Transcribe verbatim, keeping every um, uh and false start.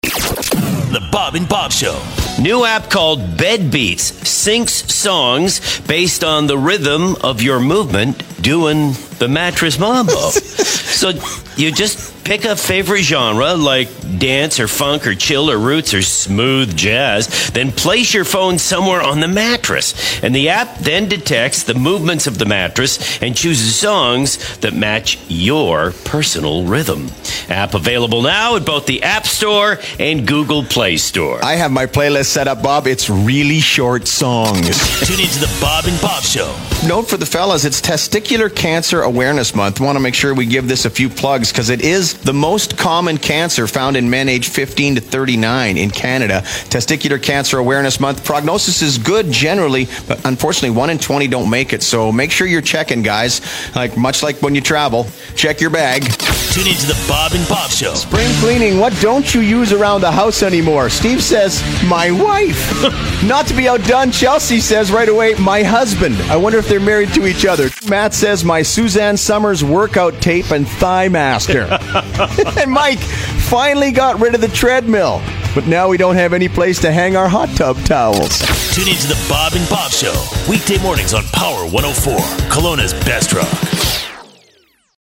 The Bob and Bob Show. New app called Bed Beats syncs songs based on the rhythm of your movement doing the mattress mambo. So you just pick a favorite genre like dance or funk or chill or roots or smooth jazz, then place your phone somewhere on the mattress. And the app then detects the movements of the mattress and chooses songs that match your personal rhythm. App available now at both the App Store and Google Play Store. I have my playlist set up, Bob. It's really short songs. Tune into the Bob and Bob Show. Note for the fellas, it's Testicular Cancer Awareness Month. Want to make sure we give this a few plugs because it is the most common cancer found in men aged fifteen to thirty-nine in Canada. Testicular Cancer Awareness Month. Prognosis is good generally, but unfortunately one in twenty don't make it. So make sure you're checking, guys. Like much like when you travel, check your bag. Tune into the Bob and Bob Show. Spring cleaning, what don't you use around the house anymore? Steve says, my wife. Not to be outdone, Chelsea says right away, my husband. I wonder if they're married to each other. Matt says, my Suzanne Summers workout tape and thigh master. And Mike finally got rid of the treadmill. But now we don't have any place to hang our hot tub towels. Tune into the Bob and Bob Show. Weekday mornings on Power one oh four, Kelowna's best rock.